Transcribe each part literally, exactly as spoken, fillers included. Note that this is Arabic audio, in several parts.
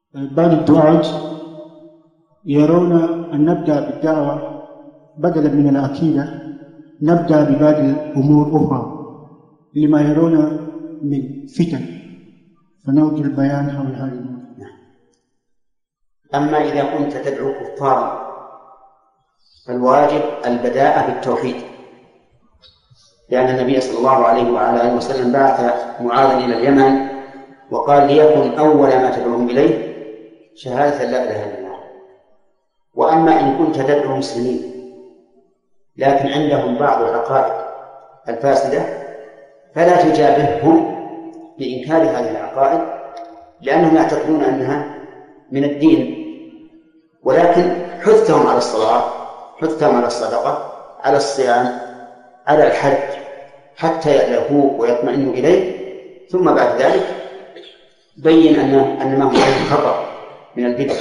بعض الدعاة يرون أن نبدأ بالدعوة بدلا من العقيدة، نبدأ ببعض الأمور أخرى لما يرون من فتن، فنرجو البيان حول هذه الأمور. أما إذا كنت تدعو كفارا فالواجب البداءة بالتوحيد، لأن النبي صلى الله عليه وعلى آله وسلم بعث معاذا إلى اليمن وقال ليكن أول ما تدعوهم إليه شهادة لا إله إلا الله. وأما إن كنت تدعو مسلمين لكن عندهم بعض العقائد الفاسدة فلا تجابههم بإنكار هذه العقائد، لأنهم يعتقدون أنها من الدين، ولكن حثهم على الصلاة، حثهم على الصدقة، على الصيام، على الحج، حتى يألفوه ويطمئنوا إليه، ثم بعد ذلك بين أن أن ما هو خطأ من البدع،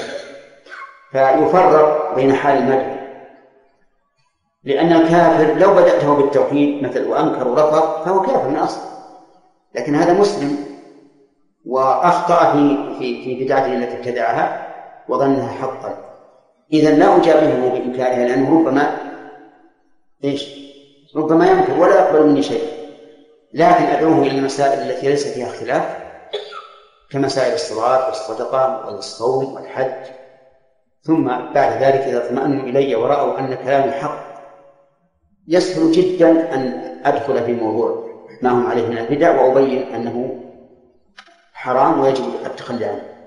فيفرق بين حال المدعو، لأن الكافر لو بدأته بالتوحيد مثل وأنكر ورفض فهو كافر من أصل، لكن هذا مسلم وأخطأ في في في بدعته التي ابتدعها وظنها حقا، إذا لا أجابهه بإنكارها، لأنه ربما إيش ربما ينكر ولا يقبل مني شيء، لكن أدعوه إلى المسائل التي ليس فيها اختلاف كمسائل الصلاة والصدقة والصوم والحج، ثم بعد ذلك إذا اطمأنوا إلي ورأوا أن كلامي حق يسهل جدا أن أدخل في موضوع ما هم عليه من البدع وأبين أنه حرام ويجب التخلي عنه.